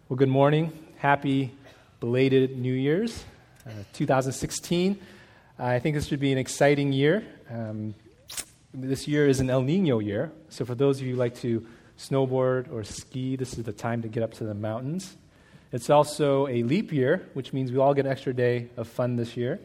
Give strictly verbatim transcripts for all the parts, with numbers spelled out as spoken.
Well, good morning. Happy belated New Year's, uh, two thousand sixteen. Uh, I think this should be an exciting year. Um, this year is an El Nino year, so for those of you who like to snowboard or ski, this is the time to get up to the mountains. It's also a leap year, which means we all get an extra day of fun this year.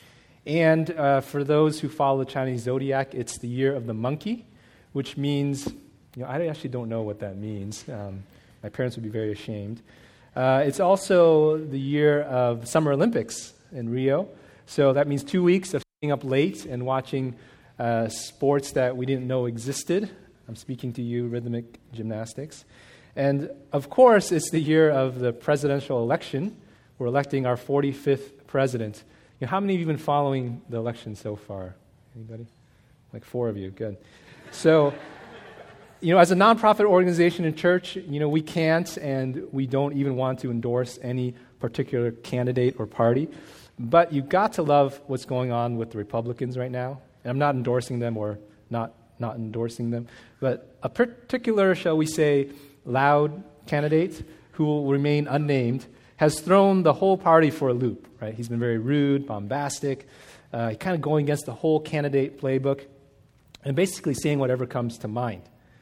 And uh, for those who follow the Chinese zodiac, it's the year of the monkey, which means, you know, I actually don't know what that means. Um, my parents would be very ashamed. Uh, it's also the year of Summer Olympics in Rio. So that means two weeks of staying up late and watching uh, sports that we didn't know existed. I'm speaking to you, rhythmic gymnastics. And of course, it's the year of the presidential election. We're electing our forty-fifth president. You know, how many of you have been following the election so far? Anybody? Like four of you. Good. So, you know, as a nonprofit organization in church, you know, we can't and we don't even want to endorse any particular candidate or party. But you've got to love what's going on with the Republicans right now. And I'm not endorsing them or not, not endorsing them. But a particular, shall we say, loud candidate who will remain unnamed has thrown the whole party for a loop, right? He's been very rude, bombastic, uh, kind of going against the whole candidate playbook and basically saying whatever comes to mind.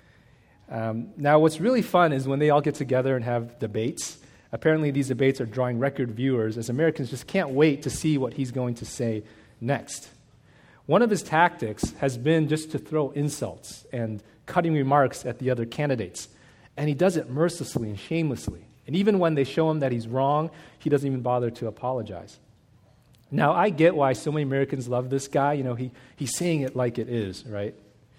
Um, now, what's really fun is when they all get together and have debates. Apparently, these debates are drawing record viewers as Americans just can't wait to see what he's going to say next. One of his tactics has been just to throw insults and cutting remarks at the other candidates. And he does it mercilessly and shamelessly. And even when they show him that he's wrong, he doesn't even bother to apologize. Now, I get why so many Americans love this guy. You know, he he's saying it like it is, right?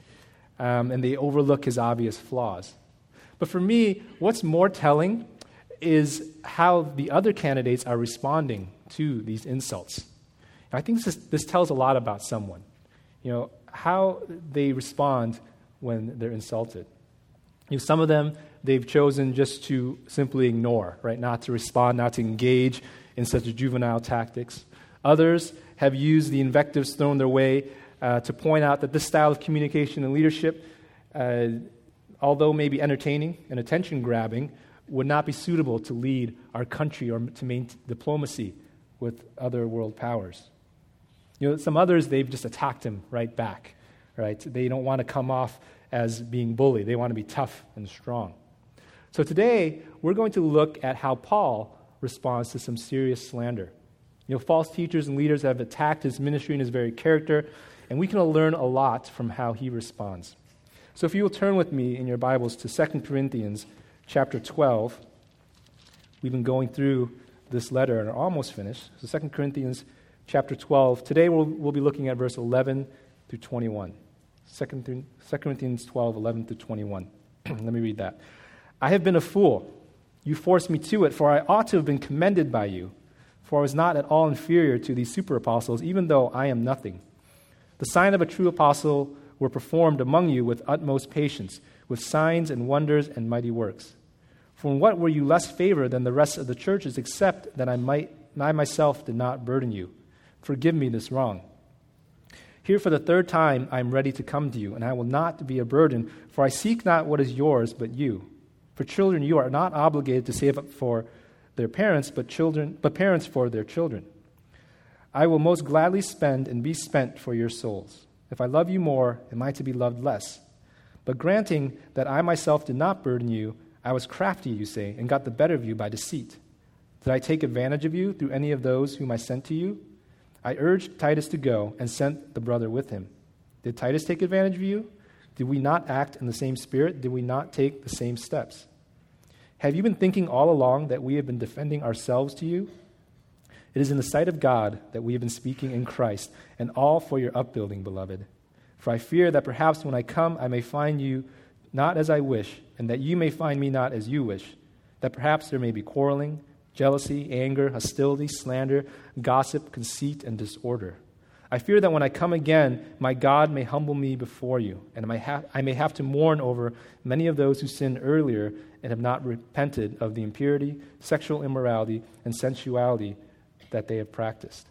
Um, and they overlook his obvious flaws. But for me, what's more telling is how the other candidates are responding to these insults. And I think this, is, this tells a lot about someone. You know, how they respond when they're insulted. You know, some of them, they've chosen just to simply ignore, right? Not to respond, not to engage in such juvenile tactics. Others have used the invectives thrown their way uh, to point out that this style of communication and leadership, uh, although maybe entertaining and attention-grabbing, would not be suitable to lead our country or to maintain diplomacy with other world powers. You know, some others, they've just attacked him right back, right? They don't want to come off as being bullied. They want to be tough and strong. So today, we're going to look at how Paul responds to some serious slander. You know, false teachers and leaders have attacked his ministry and his very character, and we can learn a lot from how he responds. So if you will turn with me in your Bibles to Second Corinthians chapter twelve. We've been going through this letter and are almost finished. So Second Corinthians chapter twelve. Today we'll, we'll be looking at verse eleven through twenty-one. Second Corinthians twelve, eleven through twenty-one. Let me read that. I have been a fool. You forced me to it, for I ought to have been commended by you. For I was not at all inferior to these super apostles, even though I am nothing. The sign of a true apostle were performed among you with utmost patience, with signs and wonders and mighty works. For in what were you less favored than the rest of the churches, except that I might I myself did not burden you? Forgive me this wrong. Here for the third time I am ready to come to you, and I will not be a burden, for I seek not what is yours, but you. For children, you are not obligated to save up for their parents, but children, but parents for their children. I will most gladly spend and be spent for your souls. If I love you more, am I to be loved less? But granting that I myself did not burden you, I was crafty, you say, and got the better of you by deceit. Did I take advantage of you through any of those whom I sent to you? I urged Titus to go and sent the brother with him. Did Titus take advantage of you? Did we not act in the same spirit? Did we not take the same steps? Have you been thinking all along that we have been defending ourselves to you? It is in the sight of God that we have been speaking in Christ, and all for your upbuilding, beloved. For I fear that perhaps when I come I may find you not as I wish, and that you may find me not as you wish, that perhaps there may be quarreling, jealousy, anger, hostility, slander, gossip, conceit, and disorder. I fear that when I come again, my God may humble me before you, and I may have to mourn over many of those who sinned earlier and have not repented of the impurity, sexual immorality, and sensuality that they have practiced.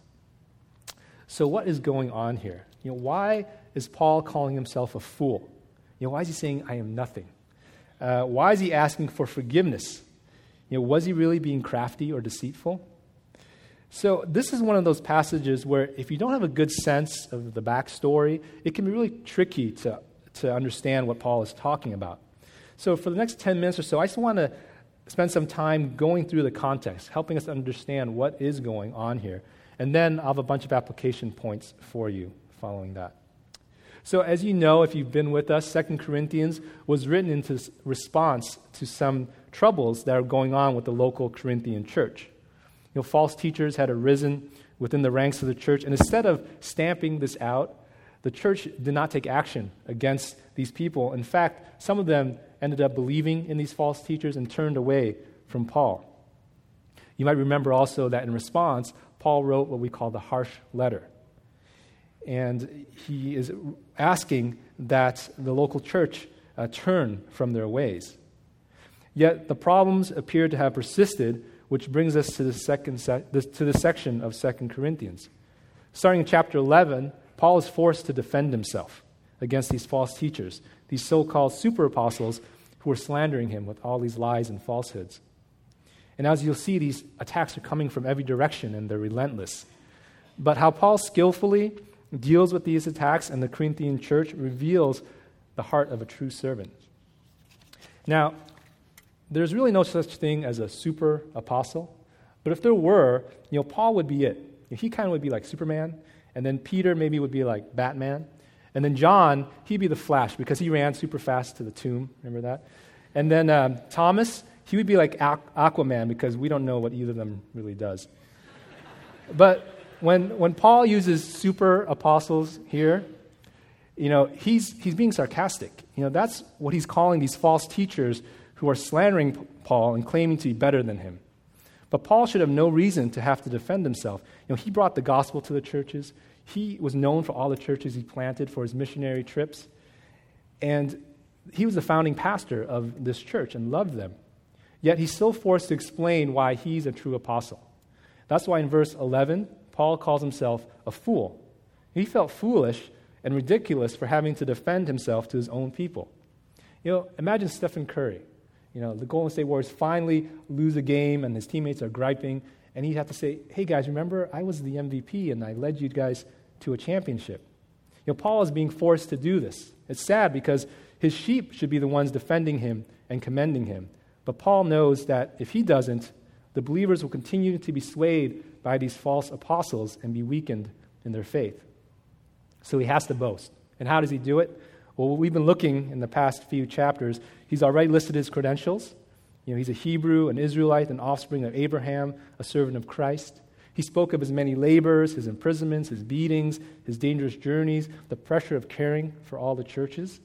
So what is going on here? You know, why is Paul calling himself a fool? You know, why is he saying, I am nothing? Uh, why is he asking for forgiveness? You You know, was he really being crafty or deceitful? So this is one of those passages where if you don't have a good sense of the backstory, it can be really tricky to, to understand what Paul is talking about. So for the next ten minutes or so, I just want to spend some time going through the context, helping us understand what is going on here. And then I'll have a bunch of application points for you following that. So as you know, if you've been with us, Second Corinthians was written in response to some troubles that are going on with the local Corinthian church. You know, false teachers had arisen within the ranks of the church, and instead of stamping this out, the church did not take action against these people. In fact, some of them ended up believing in these false teachers and turned away from Paul. You might remember also that in response, Paul wrote what we call the harsh letter. And he is asking that the local church uh, turn from their ways. Yet the problems appear to have persisted, which brings us to the second se- this, to the section of Second Corinthians. Starting in chapter eleven, Paul is forced to defend himself against these false teachers, these so-called super apostles who are slandering him with all these lies and falsehoods. And as you'll see, these attacks are coming from every direction and they're relentless. But how Paul skillfully deals with these attacks and the Corinthian church reveals the heart of a true servant. Now, there's really no such thing as a super apostle, but if there were, you know, Paul would be it. He kind of would be like Superman, and then Peter maybe would be like Batman, and then John, he'd be the Flash because he ran super fast to the tomb. Remember that? And then um, Thomas, he would be like Aquaman because we don't know what either of them really does. But when when Paul uses super apostles here, you know, he's he's being sarcastic. You know, that's what he's calling these false teachers who are slandering Paul and claiming to be better than him. But Paul should have no reason to have to defend himself. You know, he brought the gospel to the churches. He was known for all the churches he planted for his missionary trips. And he was the founding pastor of this church and loved them. Yet he's still forced to explain why he's a true apostle. That's why in verse eleven, Paul calls himself a fool. He felt foolish and ridiculous for having to defend himself to his own people. You know, imagine Stephen Curry. You know, the Golden State Warriors finally lose a game and his teammates are griping, and he'd have to say, hey guys, remember, I was the M V P and I led you guys to a championship. You know, Paul is being forced to do this. It's sad because his sheep should be the ones defending him and commending him. But Paul knows that if he doesn't, the believers will continue to be swayed by these false apostles and be weakened in their faith. So he has to boast. And how does he do it? Well, we've been looking in the past few chapters. He's already listed his credentials. You know, he's a Hebrew, an Israelite, an offspring of Abraham, a servant of Christ. He spoke of his many labors, his imprisonments, his beatings, his dangerous journeys, the pressure of caring for all the churches.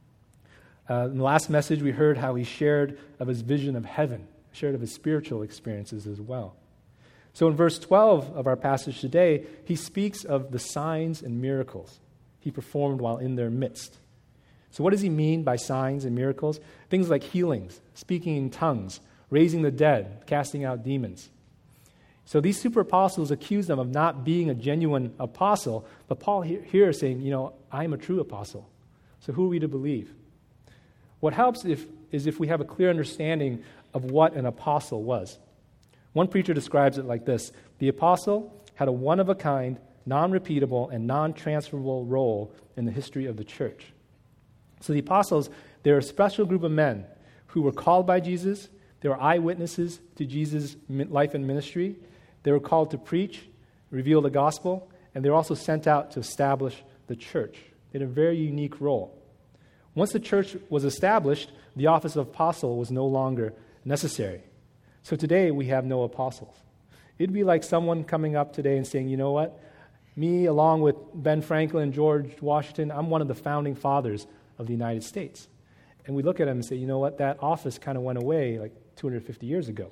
Uh, in the last message, we heard how he shared of his vision of heaven, shared of his spiritual experiences as well. So in verse twelve of our passage today, he speaks of the signs and miracles he performed while in their midst. So what does he mean by signs and miracles? Things like healings, speaking in tongues, raising the dead, casting out demons. So these super apostles accuse them of not being a genuine apostle, but Paul here is saying, you know, I'm a true apostle. So who are we to believe? What helps if, is if we have a clear understanding of what an apostle was. One preacher describes it like this: the apostle had a one-of-a-kind, non-repeatable, and non-transferable role in the history of the church. So the apostles, they're a special group of men who were called by Jesus. They were eyewitnesses to Jesus' life and ministry. They were called to preach, reveal the gospel, and they were also sent out to establish the church. They had a very unique role. Once the church was established, the office of apostle was no longer necessary. So today we have no apostles. It'd be like someone coming up today and saying, you know what? Me, along with Ben Franklin and George Washington, I'm one of the founding fathers of the United States. And we look at him and say, you know what? That office kind of went away like two hundred fifty years ago.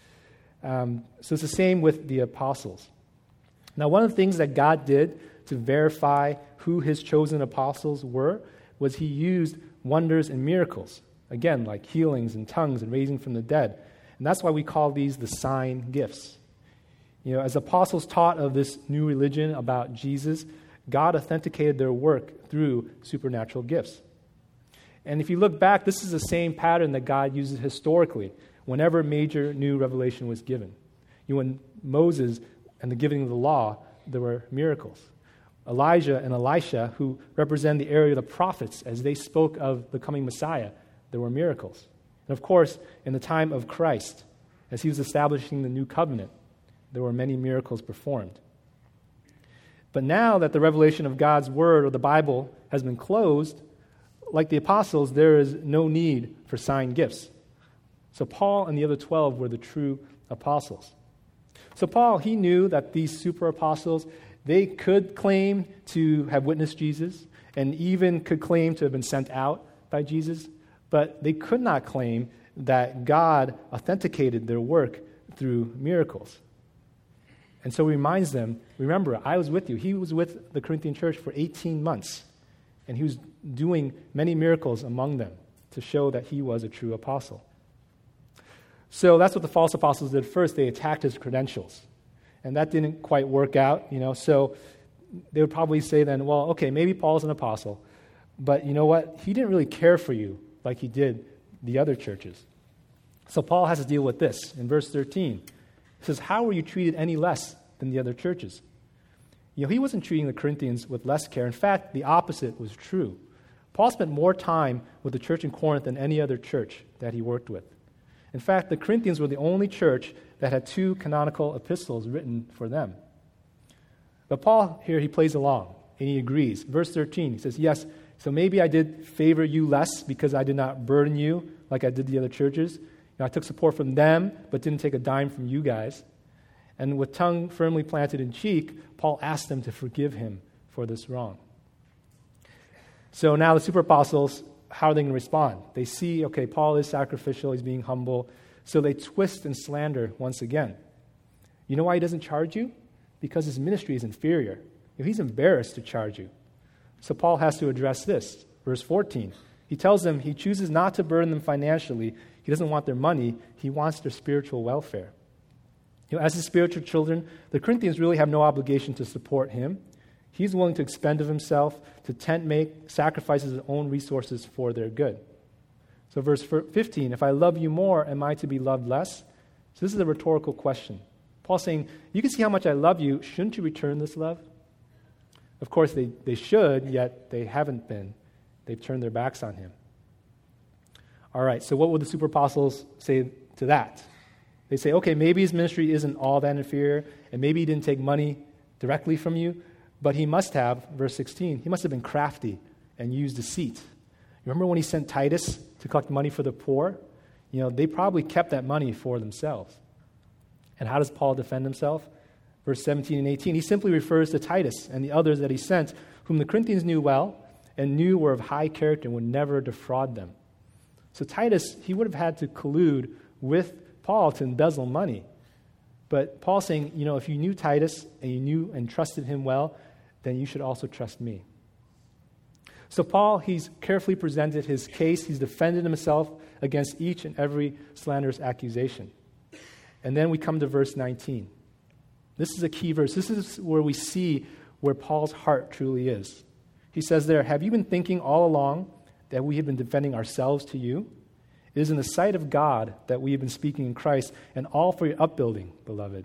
Um, so it's the same with the apostles. Now, one of the things that God did to verify who his chosen apostles were was he used wonders and miracles. Again, like healings and tongues and raising from the dead. And that's why we call these the sign gifts. You know, as apostles taught of this new religion about Jesus, God authenticated their work through supernatural gifts. And if you look back, this is the same pattern that God uses historically whenever major new revelation was given. You know, when Moses and the giving of the law, there were miracles. Elijah and Elisha, who represent the area of the prophets as they spoke of the coming Messiah, there were miracles. And of course, in the time of Christ, as he was establishing the new covenant, there were many miracles performed. But now that the revelation of God's word or the Bible has been closed, like the apostles, there is no need for sign gifts. So Paul and the other twelve were the true apostles. So Paul, he knew that these super apostles, they could claim to have witnessed Jesus and even could claim to have been sent out by Jesus, but they could not claim that God authenticated their work through miracles. And so he reminds them, remember, I was with you. He was with the Corinthian church for eighteen months, and he was doing many miracles among them to show that he was a true apostle. So that's what the false apostles did first. They attacked his credentials. And that didn't quite work out, you know. So they would probably say then, well, okay, maybe Paul's an apostle, but you know what? He didn't really care for you like he did the other churches. So Paul has to deal with this. In verse thirteen, he says, how were you treated any less than the other churches? You know, he wasn't treating the Corinthians with less care. In fact, the opposite was true. Paul spent more time with the church in Corinth than any other church that he worked with. In fact, the Corinthians were the only church that had two canonical epistles written for them. But Paul here, he plays along, and he agrees. Verse thirteen, he says, yes, so maybe I did favor you less because I did not burden you like I did the other churches. You know, I took support from them, but didn't take a dime from you guys. And with tongue firmly planted in cheek, Paul asked them to forgive him for this wrong. So now the super apostles, how are they going to respond? They see, okay, Paul is sacrificial, he's being humble, so they twist and slander once again. You know why he doesn't charge you? Because his ministry is inferior. If he's embarrassed to charge you. So Paul has to address this. Verse fourteen, he tells them he chooses not to burden them financially. He doesn't want their money. He wants their spiritual welfare. You know, as his spiritual children, the Corinthians really have no obligation to support him. He's willing to expend of himself, to tent make, sacrifices his own resources for their good. So verse fifteen, if I love you more, am I to be loved less? So this is a rhetorical question. Paul's saying, you can see how much I love you. Shouldn't you return this love? Of course, they, they should, yet they haven't been. They've turned their backs on him. All right, so what would the super apostles say to that? They say, okay, maybe his ministry isn't all that inferior, and maybe he didn't take money directly from you, but he must have, verse sixteen, he must have been crafty and used deceit. You remember when he sent Titus to collect money for the poor? You know, they probably kept that money for themselves. And how does Paul defend himself? Verse seventeen and eighteen, he simply refers to Titus and the others that he sent, whom the Corinthians knew well and knew were of high character and would never defraud them. So Titus, he would have had to collude with Paul to embezzle money. But Paul's saying, you know, if you knew Titus and you knew and trusted him well, then you should also trust me. So Paul, he's carefully presented his case. He's defended himself against each and every slanderous accusation. And then we come to verse nineteen. This is a key verse. This is where we see where Paul's heart truly is. He says there, have you been thinking all along that we have been defending ourselves to you? It is in the sight of God that we have been speaking in Christ, and all for your upbuilding, beloved.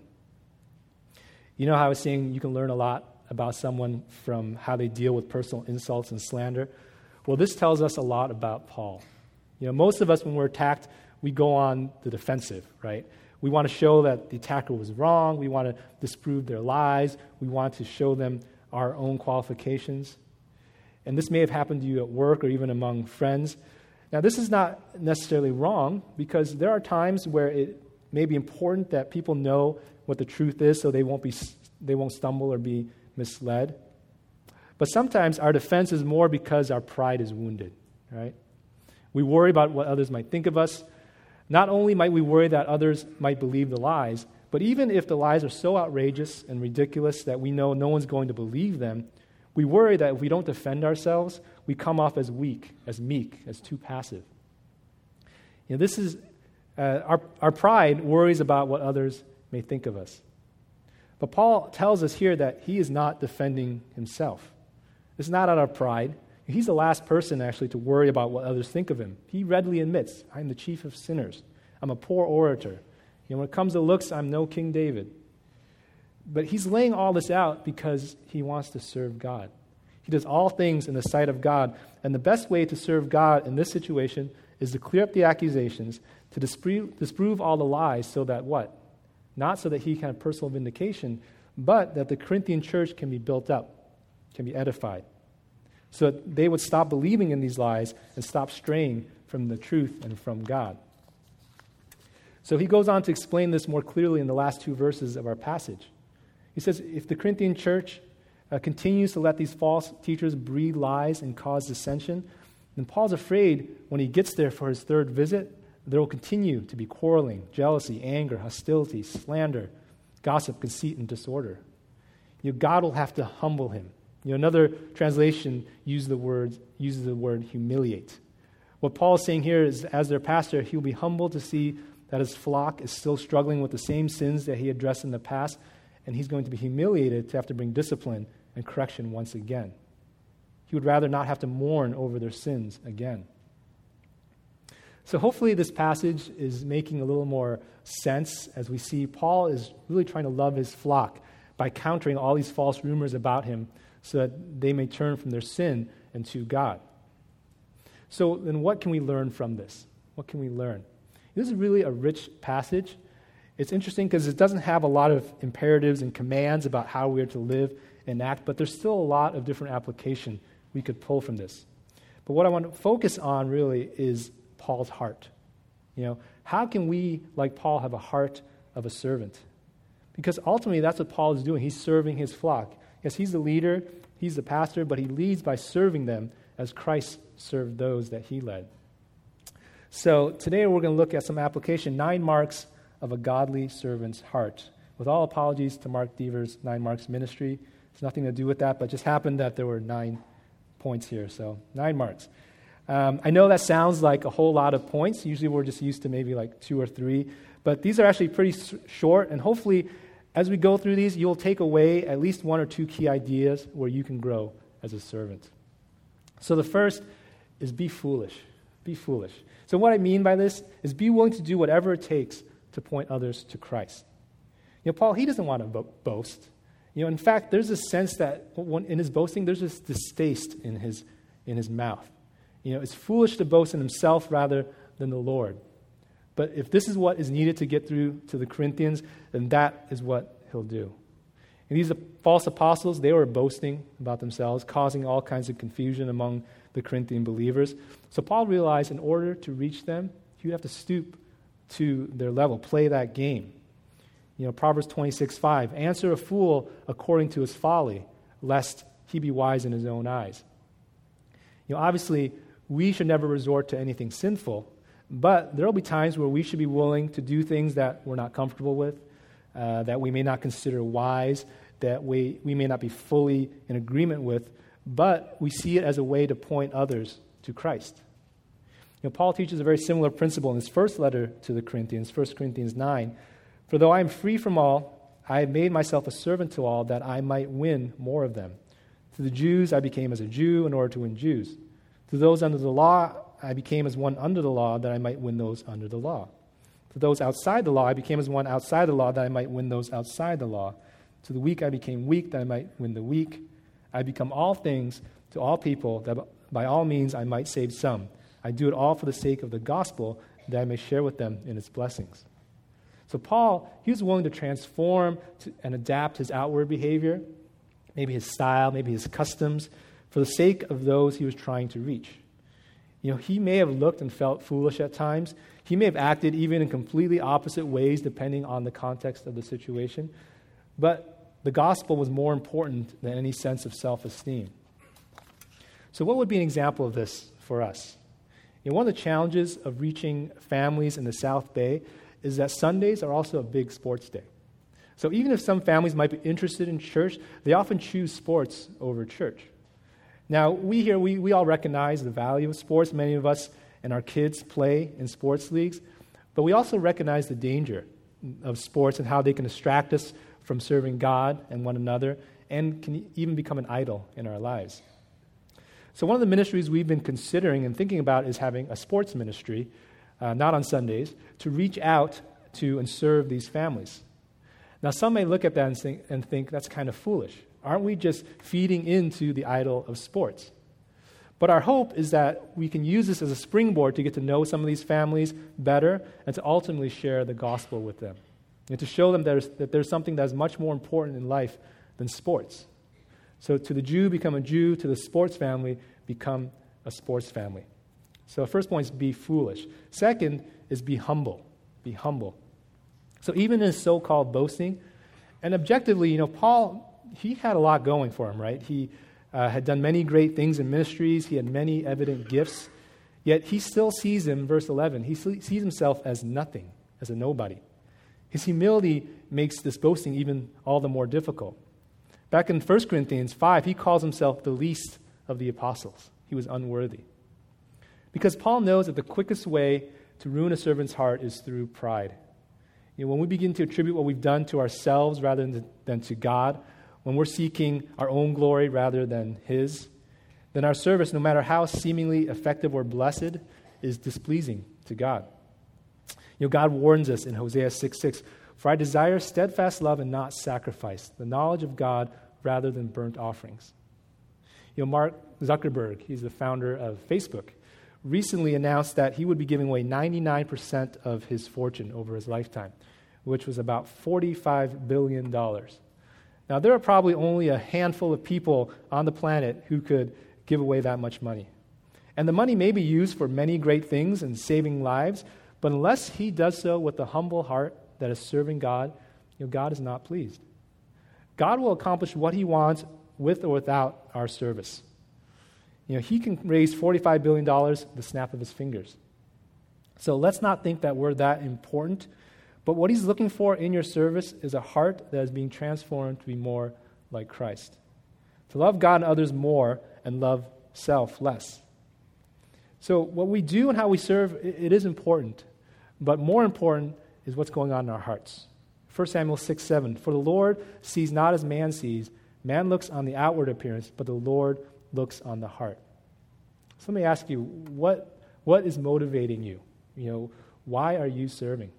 You know how I was saying you can learn a lot about someone from how they deal with personal insults and slander? Well, this tells us a lot about Paul. You know, most of us, when we're attacked, we go on the defensive, right? We want to show that the attacker was wrong. We want to disprove their lies. We want to show them our own qualifications. And this may have happened to you at work or even among friends. Now, this is not necessarily wrong because there are times where it may be important that people know what the truth is so they won't be they won't stumble or be misled. But sometimes our defense is more because our pride is wounded, right? We worry about what others might think of us. Not only might we worry that others might believe the lies, but even if the lies are so outrageous and ridiculous that we know no one's going to believe them, we worry that if we don't defend ourselves, we come off as weak, as meek, as too passive. You know, this is, uh, our, our pride worries about what others may think of us. But Paul tells us here that he is not defending himself. It's not out of pride. He's the last person, actually, to worry about what others think of him. He readily admits, I'm the chief of sinners. I'm a poor orator. You know, when it comes to looks, I'm no King David. But he's laying all this out because he wants to serve God. He does all things in the sight of God. And the best way to serve God in this situation is to clear up the accusations, to disprove, disprove all the lies so that what? Not so that he can have personal vindication, but that the Corinthian church can be built up, can be edified. So that they would stop believing in these lies and stop straying from the truth and from God. So he goes on to explain this more clearly in the last two verses of our passage. He says, if the Corinthian church uh, continues to let these false teachers breed lies and cause dissension, then Paul's afraid when he gets there for his third visit, there will continue to be quarreling, jealousy, anger, hostility, slander, gossip, conceit, and disorder. You know, God will have to humble him. You know, another translation uses the word uses the word humiliate. What Paul is saying here is, as their pastor, he will be humbled to see that his flock is still struggling with the same sins that he addressed in the past, and he's going to be humiliated to have to bring discipline and correction once again. He would rather not have to mourn over their sins again. So hopefully this passage is making a little more sense as we see Paul is really trying to love his flock by countering all these false rumors about him so that they may turn from their sin and to God. So then what can we learn from this? What can we learn? This is really a rich passage. It's interesting because it doesn't have a lot of imperatives and commands about how we are to live and act, but there's still a lot of different application we could pull from this. But what I want to focus on really is Paul's heart. You know, how can we, like Paul, have a heart of a servant? Because ultimately that's what Paul is doing. He's serving his flock. Yes, he's the leader, he's the pastor, but he leads by serving them as Christ served those that he led. So today we're going to look at some application, nine marks of a godly servant's heart. With all apologies to Mark Deaver's Nine Marks Ministry. It's nothing to do with that, but it just happened that there were nine points here, so nine marks. Um, I know that sounds like a whole lot of points. Usually we're just used to maybe like two or three, but these are actually pretty s- short, and hopefully as we go through these, you'll take away at least one or two key ideas where you can grow as a servant. So the first is be foolish. Be foolish. So what I mean by this is be willing to do whatever it takes to point others to Christ. You know, Paul, he doesn't want to bo- boast. You know, in fact, there's a sense that when, in his boasting, there's this distaste in his in his mouth. You know, it's foolish to boast in himself rather than the Lord. But if this is what is needed to get through to the Corinthians, then that is what he'll do. And these false apostles, they were boasting about themselves, causing all kinds of confusion among the Corinthian believers. So Paul realized in order to reach them, he would have to stoop to their level, play that game. You know, Proverbs twenty-six five, answer a fool according to his folly, lest he be wise in his own eyes. You know, obviously, we should never resort to anything sinful, but there will be times where we should be willing to do things that we're not comfortable with, uh, that we may not consider wise, that we, we may not be fully in agreement with, but we see it as a way to point others to Christ. You know, Paul teaches a very similar principle in his first letter to the Corinthians, First Corinthians nine. For though I am free from all, I have made myself a servant to all that I might win more of them. To the Jews I became as a Jew in order to win Jews. To those under the law I became as one under the law that I might win those under the law. To those outside the law I became as one outside the law that I might win those outside the law. To the weak I became weak that I might win the weak. I become all things to all people that by all means I might save some. I do it all for the sake of the gospel that I may share with them in its blessings. So Paul, he was willing to transform to, and adapt his outward behavior, maybe his style, maybe his customs, for the sake of those he was trying to reach. You know, he may have looked and felt foolish at times. He may have acted even in completely opposite ways depending on the context of the situation. But the gospel was more important than any sense of self-esteem. So what would be an example of this for us? You know, one of the challenges of reaching families in the South Bay is that Sundays are also a big sports day. So even if some families might be interested in church, they often choose sports over church. Now, we here, we, we all recognize the value of sports. Many of us and our kids play in sports leagues. But we also recognize the danger of sports and how they can distract us from serving God and one another and can even become an idol in our lives. So one of the ministries we've been considering and thinking about is having a sports ministry. uh, not on Sundays, to reach out to and serve these families. Now, some may look at that and think, and think that's kind of foolish. Aren't we just feeding into the idol of sports? But our hope is that we can use this as a springboard to get to know some of these families better and to ultimately share the gospel with them. And to show them there's, that there's something that's much more important in life than sports. So to the Jew, become a Jew. To the sports family, become a sports family. So first point is be foolish. Second is be humble. Be humble. So even in his so-called boasting, and objectively, you know, Paul, he had a lot going for him, right? He uh, had done many great things in ministries. He had many evident gifts. Yet he still sees him, verse eleven, he sees himself as nothing, as a nobody. His humility makes this boasting even all the more difficult. Back in First Corinthians five, he calls himself the least of the apostles. He was unworthy. Because Paul knows that the quickest way to ruin a servant's heart is through pride. You know, when we begin to attribute what we've done to ourselves rather than to, than to God, when we're seeking our own glory rather than His, then our service, no matter how seemingly effective or blessed, is displeasing to God. You know, God warns us in Hosea six six, "For I desire steadfast love and not sacrifice, the knowledge of God rather than burnt offerings." You know, Mark Zuckerberg, he's the founder of Facebook, recently announced that he would be giving away ninety-nine percent of his fortune over his lifetime, which was about forty-five billion dollars. Now, there are probably only a handful of people on the planet who could give away that much money. And the money may be used for many great things and saving lives, but unless he does so with a humble heart that is serving God, you know, God is not pleased. God will accomplish what He wants with or without our service. You know, He can raise forty-five billion dollars with the snap of His fingers. So let's not think that we're that important, but what He's looking for in your service is a heart that is being transformed to be more like Christ. To love God and others more and love self less. So what we do and how we serve, it, it is important. But more important is what's going on in our hearts. First Samuel six seven, "For the Lord sees not as man sees. Man looks on the outward appearance, but the Lord looks on the heart." So let me ask you, what what is motivating you? You know, why are you serving?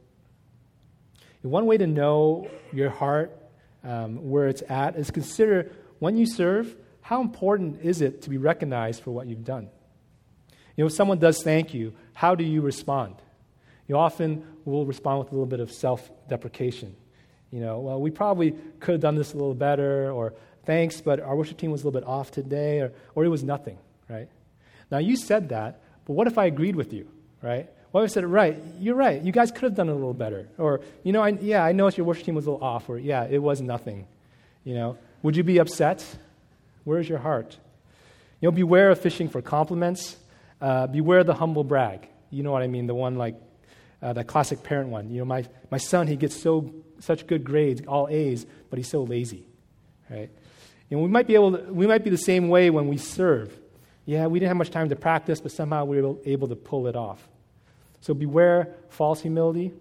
And one way to know your heart, um, where it's at, is consider when you serve, how important is it to be recognized for what you've done? You know, if someone does thank you, how do you respond? You often will respond with a little bit of self-deprecation. You know, well, we probably could have done this a little better, or thanks, but our worship team was a little bit off today, or, or it was nothing, right? Now, you said that, but what if I agreed with you, right? What if I said, right, you're right, you guys could have done it a little better. Or, you know, I, yeah, I noticed your worship team was a little off, or yeah, it was nothing. You know, would you be upset? Where's your heart? You know, beware of fishing for compliments. Uh, beware the humble brag. You know what I mean, the one like, uh, the classic parent one. You know, my, my son, he gets so such good grades, all A's, but he's so lazy, right? You know, we might be able to, we might be the same way when we serve. Yeah, we didn't have much time to practice, but somehow we were able, able to pull it off. So beware false humility.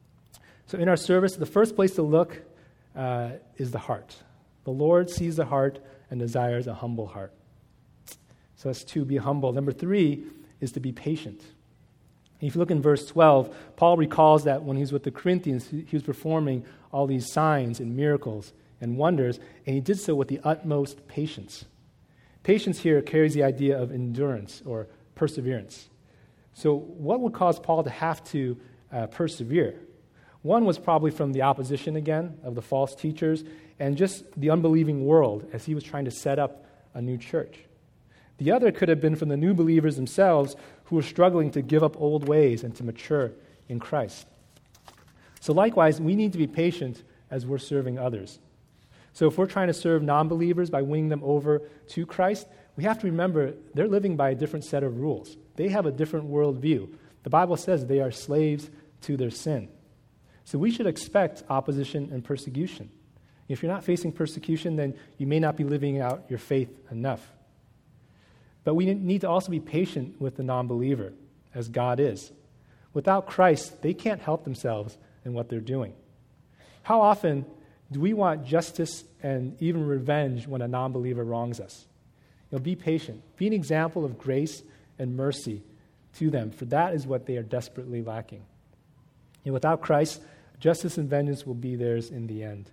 So in our service, the first place to look uh, is the heart. The Lord sees the heart and desires a humble heart. So that's two, be humble. Number three is to be patient. If you look in verse twelve, Paul recalls that when he was with the Corinthians, he was performing all these signs and miracles and wonders, and he did so with the utmost patience. Patience here carries the idea of endurance or perseverance. So what would cause Paul to have to uh, persevere? One was probably from the opposition again of the false teachers and just the unbelieving world as he was trying to set up a new church. The other could have been from the new believers themselves who were struggling to give up old ways and to mature in Christ. So likewise, we need to be patient as we're serving others. So if we're trying to serve non-believers by winning them over to Christ, we have to remember they're living by a different set of rules. They have a different worldview. The Bible says they are slaves to their sin. So we should expect opposition and persecution. If you're not facing persecution, then you may not be living out your faith enough. But we need to also be patient with the non-believer, as God is. Without Christ, they can't help themselves in what they're doing. How often do we want justice and even revenge when a non-believer wrongs us? You know, be patient. Be an example of grace and mercy to them, for that is what they are desperately lacking. And without Christ, justice and vengeance will be theirs in the end.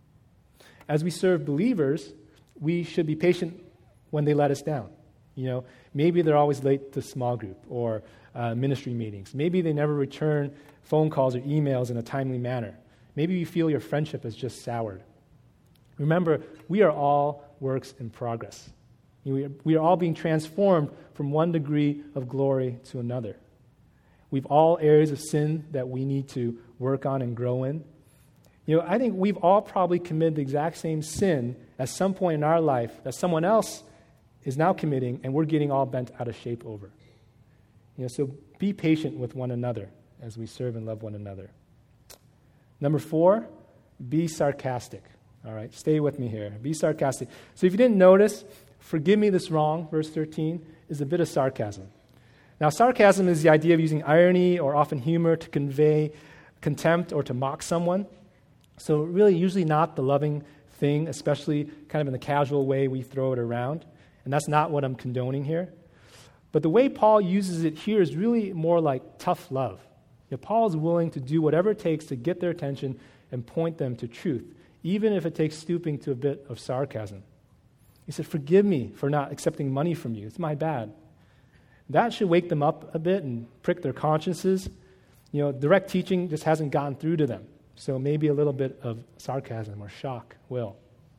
As we serve believers, we should be patient when they let us down. You know, maybe they're always late to small group or uh, ministry meetings. Maybe they never return phone calls or emails in a timely manner. Maybe you feel your friendship has just soured. Remember, we are all works in progress. You know, we are all being transformed from one degree of glory to another. We've all areas of sin that we need to work on and grow in. You know, I think we've all probably committed the exact same sin at some point in our life that someone else is now committing, and we're getting all bent out of shape over. You know, so be patient with one another as we serve and love one another. Number four, be sarcastic. All right, stay with me here. Be sarcastic. So if you didn't notice, forgive me this wrong, verse thirteen, is a bit of sarcasm. Now, sarcasm is the idea of using irony or often humor to convey contempt or to mock someone. So really, usually not the loving thing, especially kind of in the casual way we throw it around. And that's not what I'm condoning here. But the way Paul uses it here is really more like tough love. You know, Paul is willing to do whatever it takes to get their attention and point them to truth, even if it takes stooping to a bit of sarcasm. He said, forgive me for not accepting money from you. It's my bad. That should wake them up a bit and prick their consciences. You know, direct teaching just hasn't gotten through to them. So maybe a little bit of sarcasm or shock will.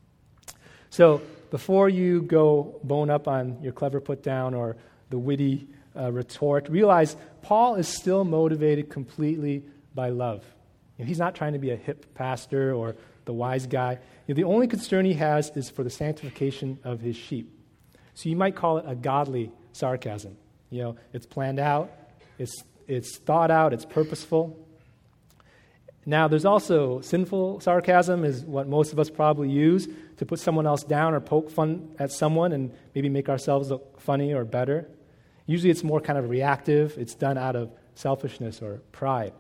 So before you go bone up on your clever put down or the witty uh, retort, realize Paul is still motivated completely by love. You know, he's not trying to be a hip pastor or the wise guy. You know, the only concern he has is for the sanctification of his sheep. So you might call it a godly sarcasm. You know, it's planned out, it's it's thought out, it's purposeful. Now, there's also sinful sarcasm is what most of us probably use to put someone else down or poke fun at someone and maybe make ourselves look funny or better. Usually it's more kind of reactive. It's done out of selfishness or pride.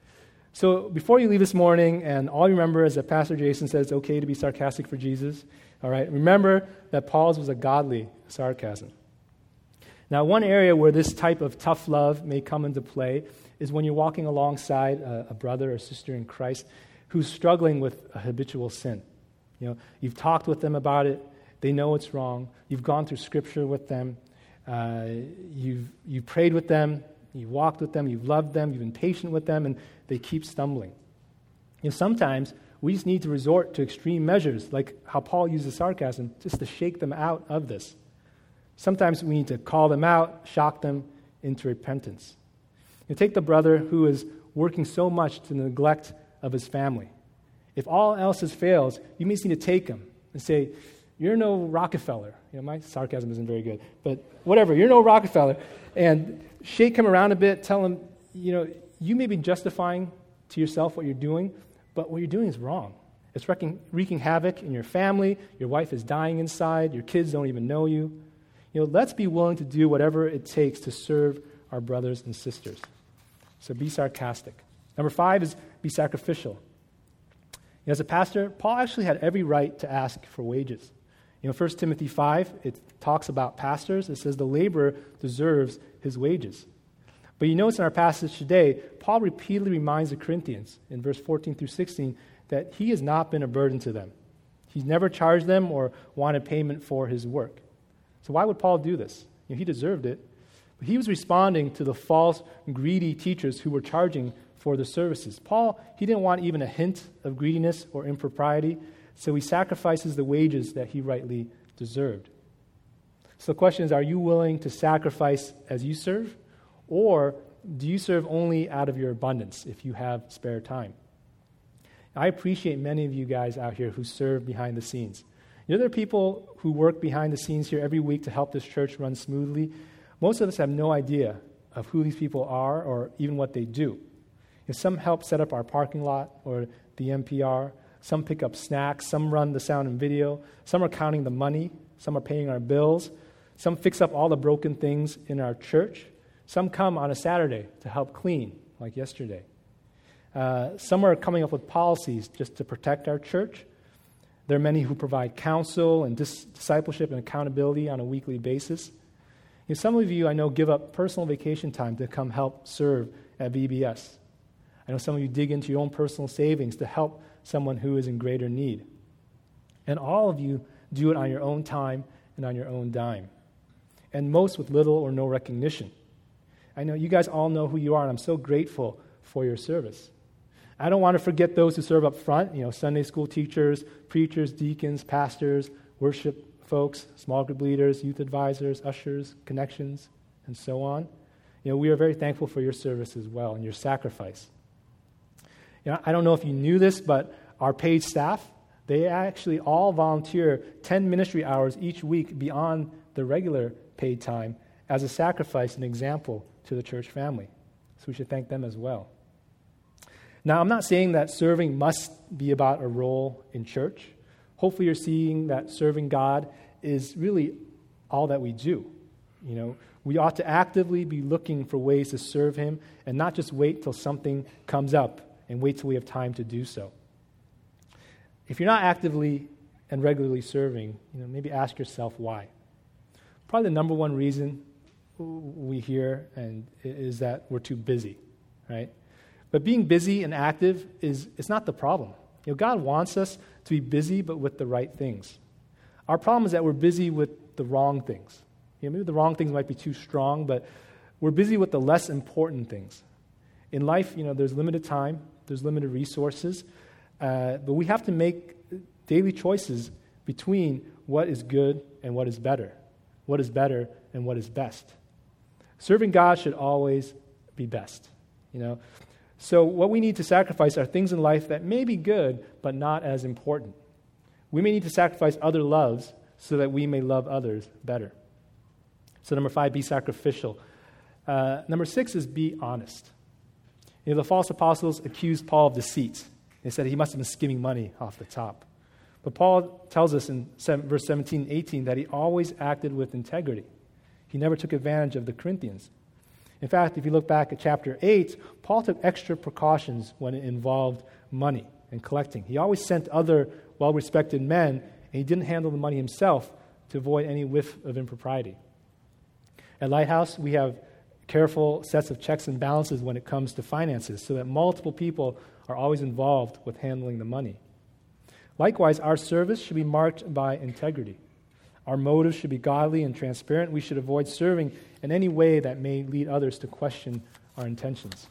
So before you leave this morning, and all you remember is that Pastor Jason says it's okay to be sarcastic for Jesus, all right, remember that Paul's was a godly sarcasm. Now, one area where this type of tough love may come into play is when you're walking alongside a, a brother or sister in Christ who's struggling with a habitual sin. You know, you've talked with them about it. They know it's wrong. You've gone through Scripture with them. Uh, you've you've prayed with them. You've walked with them. You've loved them. You've been patient with them, and they keep stumbling. You know, sometimes we just need to resort to extreme measures, like how Paul uses sarcasm, just to shake them out of this. Sometimes we need to call them out, shock them into repentance. You take the brother who is working so much to the neglect of his family. If all else has failed, you may need to take him and say, you're no Rockefeller. You know, my sarcasm isn't very good, but whatever, you're no Rockefeller. And shake him around a bit, tell him, you know, you may be justifying to yourself what you're doing, but what you're doing is wrong. It's wreaking, wreaking havoc in your family. Your wife is dying inside. Your kids don't even know you. You know, let's be willing to do whatever it takes to serve our brothers and sisters. So be sarcastic. Number five is be sacrificial. You know, as a pastor, Paul actually had every right to ask for wages. You know, First Timothy five, it talks about pastors. It says the laborer deserves his wages. But you notice in our passage today, Paul repeatedly reminds the Corinthians in verse fourteen through sixteen that he has not been a burden to them. He's never charged them or wanted payment for his work. So why would Paul do this? You know, he deserved it. But he was responding to the false, greedy teachers who were charging for the services. Paul, he didn't want even a hint of greediness or impropriety, so he sacrifices the wages that he rightly deserved. So the question is, are you willing to sacrifice as you serve? Or do you serve only out of your abundance if you have spare time? I appreciate many of you guys out here who serve behind the scenes. You know, there are people who work behind the scenes here every week to help this church run smoothly. Most of us have no idea of who these people are or even what they do. You know, some help set up our parking lot or the N P R. Some pick up snacks. Some run the sound and video. Some are counting the money. Some are paying our bills. Some fix up all the broken things in our church. Some come on a Saturday to help clean, like yesterday. Uh, some are coming up with policies just to protect our church. There are many who provide counsel and dis- discipleship and accountability on a weekly basis. You know, some of you I know give up personal vacation time to come help serve at V B S. I know some of you dig into your own personal savings to help someone who is in greater need. And all of you do it on your own time and on your own dime. And most with little or no recognition. I know you guys all know who you are, and I'm so grateful for your service. I don't want to forget those who serve up front, you know, Sunday school teachers, preachers, deacons, pastors, worship folks, small group leaders, youth advisors, ushers, connections, and so on. You know, we are very thankful for your service as well and your sacrifice. You know, I don't know if you knew this, but our paid staff, they actually all volunteer ten ministry hours each week beyond the regular paid time as a sacrifice and example to the church family. So we should thank them as well. Now, I'm not saying that serving must be about a role in church. Hopefully you're seeing that serving God is really all that we do. You know, we ought to actively be looking for ways to serve Him and not just wait till something comes up and wait till we have time to do so. If you're not actively and regularly serving, you know, maybe ask yourself why. Probably the number one reason we hear and is that we're too busy, right? But being busy and active is it's not the problem. You know, God wants us to be busy, but with the right things. Our problem is that we're busy with the wrong things. You know, maybe the wrong things might be too strong, but we're busy with the less important things. In life, you know, there's limited time, there's limited resources, uh, but we have to make daily choices between what is good and what is better, what is better and what is best. Serving God should always be best, you know. So what we need to sacrifice are things in life that may be good, but not as important. We may need to sacrifice other loves so that we may love others better. So number five, be sacrificial. Uh, number six is be honest. You know, the false apostles accused Paul of deceit. They said he must have been skimming money off the top. But Paul tells us in verse seventeen and eighteen that he always acted with integrity. He never took advantage of the Corinthians. In fact, if you look back at chapter eight, Paul took extra precautions when it involved money and collecting. He always sent other well-respected men, and he didn't handle the money himself to avoid any whiff of impropriety. At Lighthouse, we have careful sets of checks and balances when it comes to finances so that multiple people are always involved with handling the money. Likewise, our service should be marked by integrity. Our motives should be godly and transparent. We should avoid serving in any way that may lead others to question our intentions.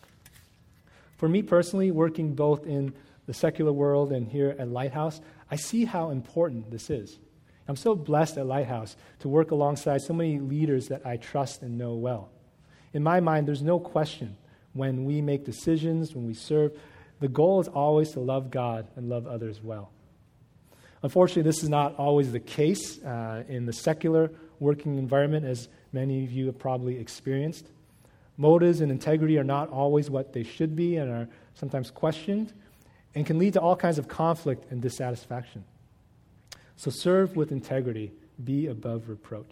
For me personally, working both in the secular world and here at Lighthouse, I see how important this is. I'm so blessed at Lighthouse to work alongside so many leaders that I trust and know well. In my mind, there's no question when we make decisions, when we serve, the goal is always to love God and love others well. Unfortunately, this is not always the case uh, in the secular working environment, as many of you have probably experienced. Motives and integrity are not always what they should be and are sometimes questioned and can lead to all kinds of conflict and dissatisfaction. So serve with integrity. Be above reproach.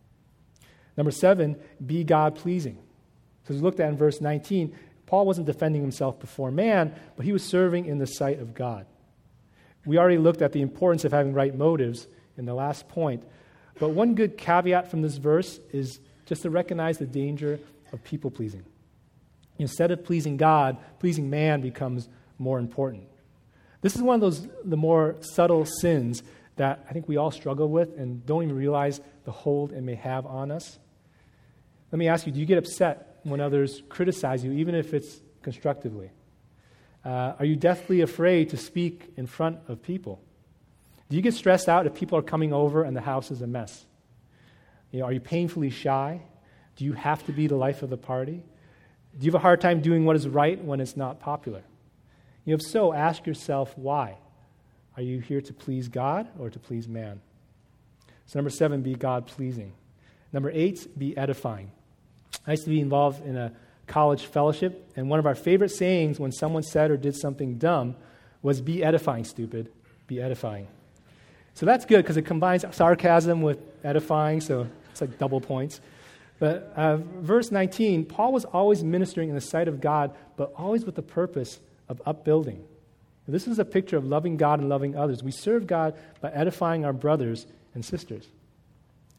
Number seven, be God-pleasing. So as we looked at in verse nineteen, Paul wasn't defending himself before man, but he was serving in the sight of God. We already looked at the importance of having right motives in the last point. But one good caveat from this verse is just to recognize the danger of people-pleasing. Instead of pleasing God, pleasing man becomes more important. This is one of those the more subtle sins that I think we all struggle with and don't even realize the hold it may have on us. Let me ask you, do you get upset when others criticize you, even if it's constructively? Uh, are you deathly afraid to speak in front of people? Do you get stressed out if people are coming over and the house is a mess? You know, are you painfully shy? Do you have to be the life of the party? Do you have a hard time doing what is right when it's not popular? You know, if so, ask yourself why. Are you here to please God or to please man? So number seven, be God-pleasing. Number eight, be edifying. I used to be involved in a college fellowship, and one of our favorite sayings when someone said or did something dumb was, be edifying, stupid. Be edifying. So that's good because it combines sarcasm with edifying, so it's like double points. But uh, verse nineteen, Paul was always ministering in the sight of God, but always with the purpose of upbuilding. This is a picture of loving God and loving others. We serve God by edifying our brothers and sisters.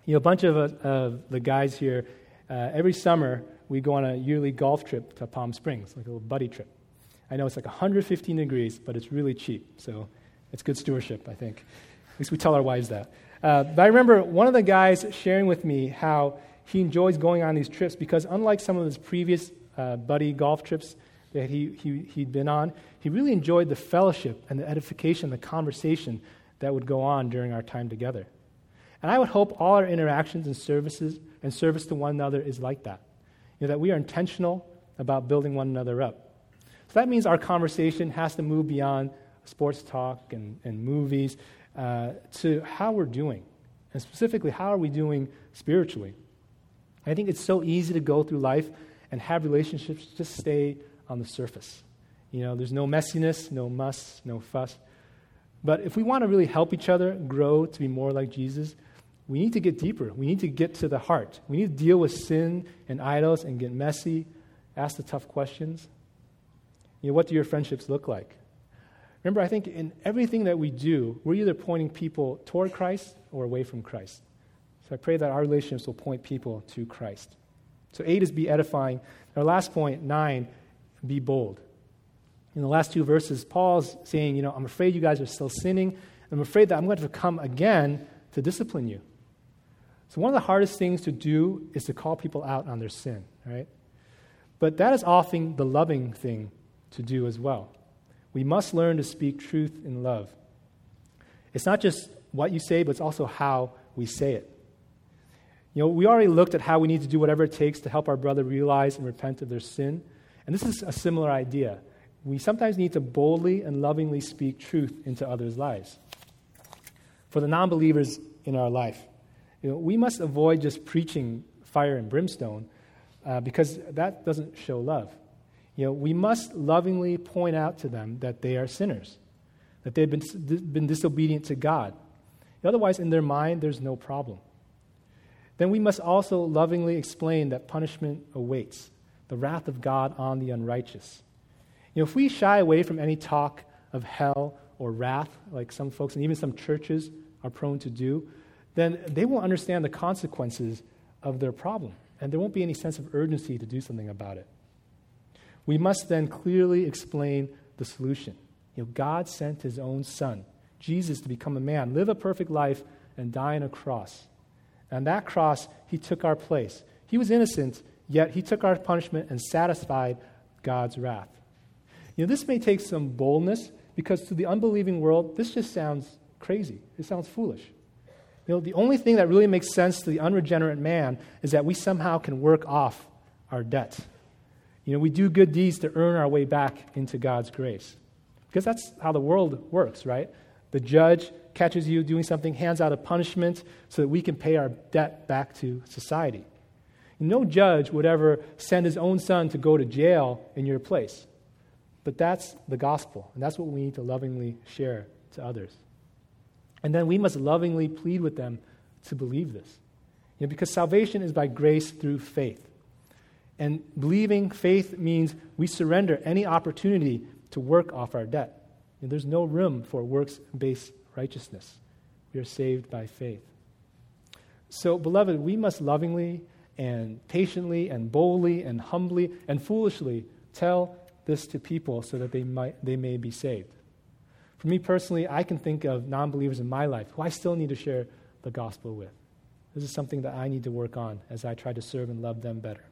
You know, a bunch of uh, uh, the guys here, uh, every summer, we go on a yearly golf trip to Palm Springs, like a little buddy trip. I know it's like one hundred fifteen degrees, but it's really cheap, so it's good stewardship, I think. At least we tell our wives that. Uh, but I remember one of the guys sharing with me how he enjoys going on these trips because unlike some of his previous uh, buddy golf trips that he, he, he'd been on, he really enjoyed the fellowship and the edification, the conversation that would go on during our time together. And I would hope all our interactions and services and service to one another is like that. You know, that we are intentional about building one another up. So that means our conversation has to move beyond sports talk and, and movies uh, to how we're doing. And specifically, how are we doing spiritually? I think it's so easy to go through life and have relationships just stay on the surface. You know, there's no messiness, no muss, no fuss. But if we want to really help each other grow to be more like Jesus, we need to get deeper. We need to get to the heart. We need to deal with sin and idols and get messy, ask the tough questions. You know, what do your friendships look like? Remember, I think in everything that we do, we're either pointing people toward Christ or away from Christ. So I pray that our relationships will point people to Christ. So eight is be edifying. Our last point, nine, be bold. In the last two verses, Paul's saying, you know, I'm afraid you guys are still sinning. I'm afraid that I'm going to come again to discipline you. So one of the hardest things to do is to call people out on their sin, right? But that is often the loving thing to do as well. We must learn to speak truth in love. It's not just what you say, but it's also how we say it. You know, we already looked at how we need to do whatever it takes to help our brother realize and repent of their sin. And this is a similar idea. We sometimes need to boldly and lovingly speak truth into others' lives. For the non-believers in our life, you know, we must avoid just preaching fire and brimstone uh, because that doesn't show love. You know, we must lovingly point out to them that they are sinners, that they've been, been disobedient to God. Otherwise, in their mind, there's no problem. Then we must also lovingly explain that punishment awaits, the wrath of God on the unrighteous. You know, if we shy away from any talk of hell or wrath, like some folks and even some churches are prone to do, then they won't understand the consequences of their problem, and there won't be any sense of urgency to do something about it. We must then clearly explain the solution. You know, God sent his own son, Jesus, to become a man, live a perfect life, and die on a cross. On that cross, he took our place. He was innocent, yet he took our punishment and satisfied God's wrath. You know, this may take some boldness, because to the unbelieving world, this just sounds crazy. It sounds foolish. You know, the only thing that really makes sense to the unregenerate man is that we somehow can work off our debt. You know, we do good deeds to earn our way back into God's grace. Because that's how the world works, right? The judge catches you doing something, hands out a punishment so that we can pay our debt back to society. No judge would ever send his own son to go to jail in your place. But that's the gospel, and that's what we need to lovingly share to others. And then we must lovingly plead with them to believe this. You know, because salvation is by grace through faith. And believing faith means we surrender any opportunity to work off our debt. You know, there's no room for works-based righteousness. We are saved by faith. So, beloved, we must lovingly and patiently and boldly and humbly and foolishly tell this to people so that they might they may be saved. For me personally, I can think of non-believers in my life who I still need to share the gospel with. This is something that I need to work on as I try to serve and love them better.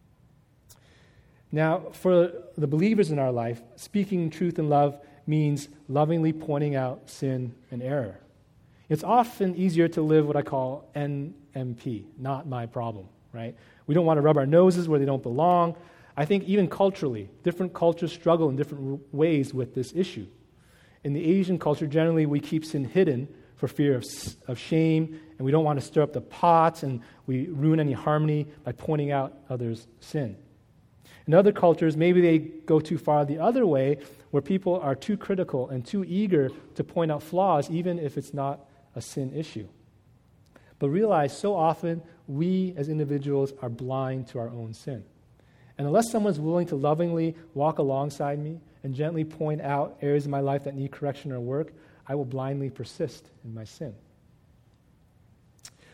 Now, for the believers in our life, speaking truth in love means lovingly pointing out sin and error. It's often easier to live what I call N M P, not my problem, right? We don't want to rub our noses where they don't belong. I think even culturally, different cultures struggle in different ways with this issue. In the Asian culture, generally, we keep sin hidden for fear of, of shame, and we don't want to stir up the pot, and we ruin any harmony by pointing out others' sin. In other cultures, maybe they go too far the other way, where people are too critical and too eager to point out flaws, even if it's not a sin issue. But realize so often we as individuals are blind to our own sin. And unless someone's willing to lovingly walk alongside me and gently point out areas of my life that need correction or work, I will blindly persist in my sin.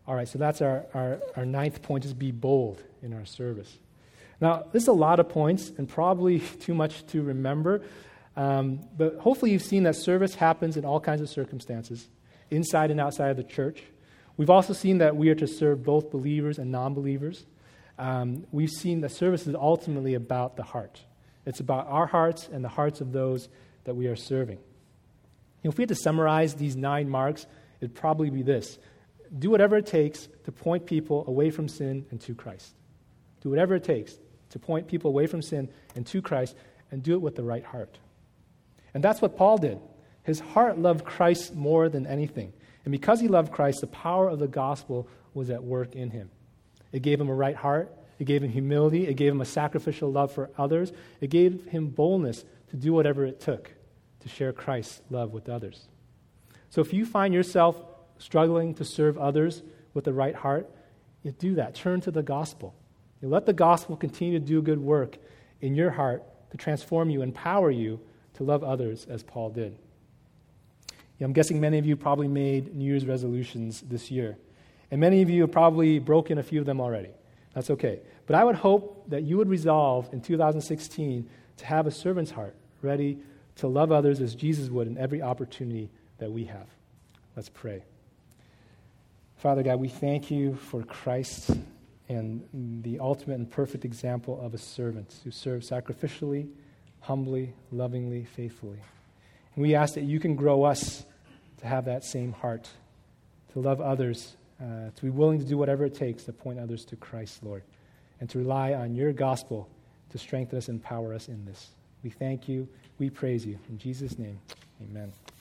All right, so that's our, our, our ninth point, is be bold in our service. Now, this is a lot of points and probably too much to remember, um, but hopefully you've seen that service happens in all kinds of circumstances, inside and outside of the church. We've also seen that we are to serve both believers and non-believers. Um, we've seen that service is ultimately about the heart. It's about our hearts and the hearts of those that we are serving. You know, if we had to summarize these nine marks, it'd probably be this: do whatever it takes to point people away from sin and to Christ. Do whatever it takes to point people away from sin and to Christ, and do it with the right heart. And that's what Paul did. His heart loved Christ more than anything. And because he loved Christ, the power of the gospel was at work in him. It gave him a right heart. It gave him humility. It gave him a sacrificial love for others. It gave him boldness to do whatever it took to share Christ's love with others. So if you find yourself struggling to serve others with the right heart, you do that. Turn to the gospel. You let the gospel continue to do good work in your heart to transform you, empower you to love others as Paul did. You know, I'm guessing many of you probably made New Year's resolutions this year. And many of you have probably broken a few of them already. That's okay. But I would hope that you would resolve in two thousand sixteen to have a servant's heart, ready to love others as Jesus would in every opportunity that we have. Let's pray. Father God, we thank you for Christ and the ultimate and perfect example of a servant who serves sacrificially, humbly, lovingly, faithfully. And we ask that you can grow us to have that same heart, to love others, uh, to be willing to do whatever it takes to point others to Christ, Lord, and to rely on your gospel to strengthen us and empower us in this. We thank you. We praise you. In Jesus' name, amen.